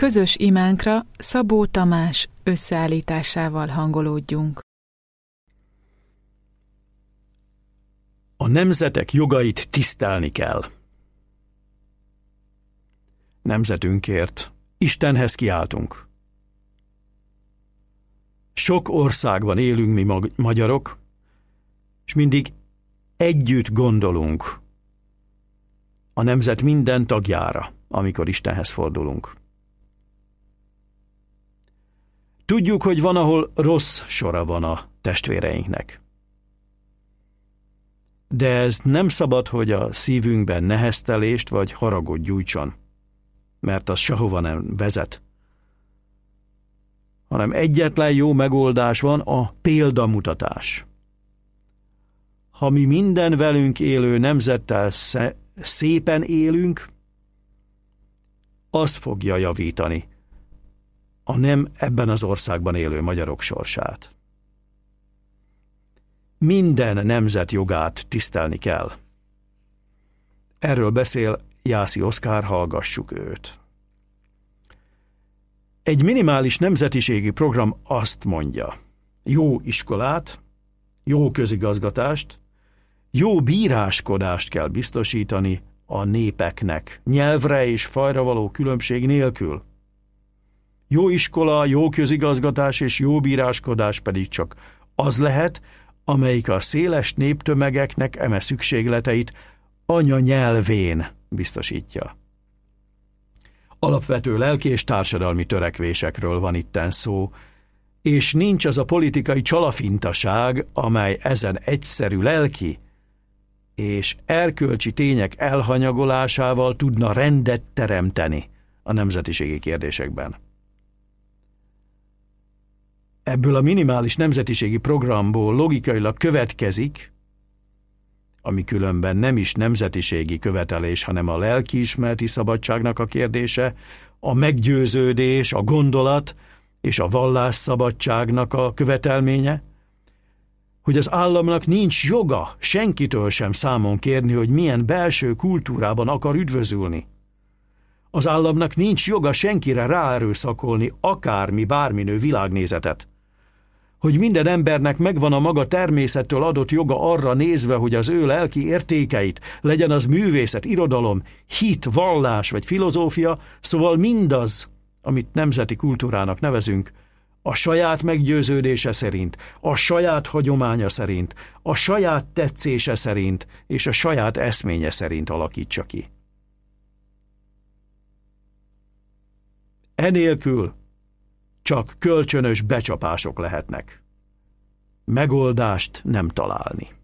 Közös imánkra Szabó Tamás összeállításával hangolódjunk. A nemzetek jogait tisztelni kell. Nemzetünkért Istenhez kiáltunk. Sok országban élünk mi magyarok, és mindig együtt gondolunk a nemzet minden tagjára, amikor Istenhez fordulunk. Tudjuk, hogy van, ahol rossz sora van a testvéreinknek. De ez nem szabad, hogy a szívünkben neheztelést vagy haragot gyújtson, mert az sehova nem vezet. Hanem egyetlen jó megoldás van, a példamutatás. Ha mi minden velünk élő nemzettel szépen élünk, az fogja javítani a nem ebben az országban élő magyarok sorsát. Minden nemzet jogát tisztelni kell. Erről beszél Jászi Oszkár, hallgassuk őt. Egy minimális nemzetiségi program azt mondja: jó iskolát, jó közigazgatást, jó bíráskodást kell biztosítani a népeknek, nyelvre és fajra való különbség nélkül. Jó iskola, jó közigazgatás és jó bíráskodás pedig csak az lehet, amelyik a széles néptömegeknek eme szükségleteit anyanyelvén biztosítja. Alapvető lelki és társadalmi törekvésekről van itten szó, és nincs az a politikai csalafintaság, amely ezen egyszerű lelki és erkölcsi tények elhanyagolásával tudna rendet teremteni a nemzetiségi kérdésekben. Ebből a minimális nemzetiségi programból logikailag következik, ami különben nem is nemzetiségi követelés, hanem a lelkiismereti szabadságnak a kérdése, a meggyőződés, a gondolat és a vallásszabadságnak a követelménye, hogy az államnak nincs joga senkitől sem számon kérni, hogy milyen belső kultúrában akar üdvözülni. Az államnak nincs joga senkire ráerőszakolni bárminő világnézetet. Hogy minden embernek megvan a maga természettől adott joga arra nézve, hogy az ő lelki értékeit, legyen az művészet, irodalom, hit, vallás vagy filozófia, szóval mindaz, amit nemzeti kultúrának nevezünk, a saját meggyőződése szerint, a saját hagyománya szerint, a saját tetszése szerint és a saját eszménye szerint alakítsa ki. Enélkül csak kölcsönös becsapások lehetnek. Megoldást nem találni.